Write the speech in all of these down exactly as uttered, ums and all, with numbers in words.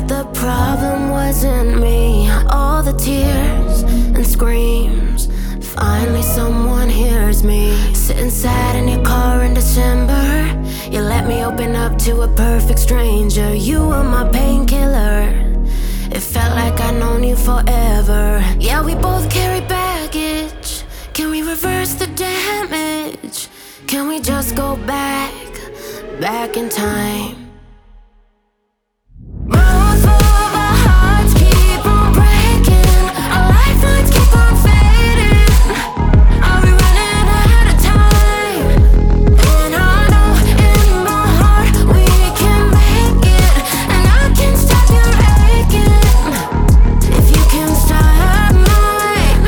that the problem wasn't me. All the tears and screams, finally someone hears me. Sitting sad in your car in December, you let me open up to a perfect stranger. You were my painkiller, it felt like I'd known you forever. Yeah, we both carry baggage. Can we reverse the damage? Can we just go back, back in time? Both of our hearts keep on breaking, our lifelines keep on fading. Are we running out of time? And I know in my heart we can make it, and I can stop your aching if you can stop mine.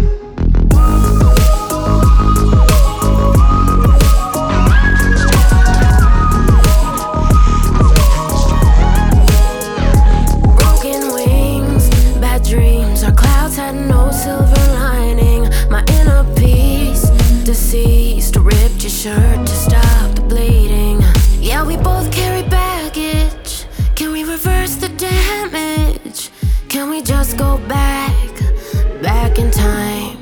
Broken wings, bad dreams, our clouds had no silver lining. My inner peace deceased, ripped your shirt to stop the bleeding. Yeah, we both carry baggage. Can we reverse the damage? Can we just go back, back in time?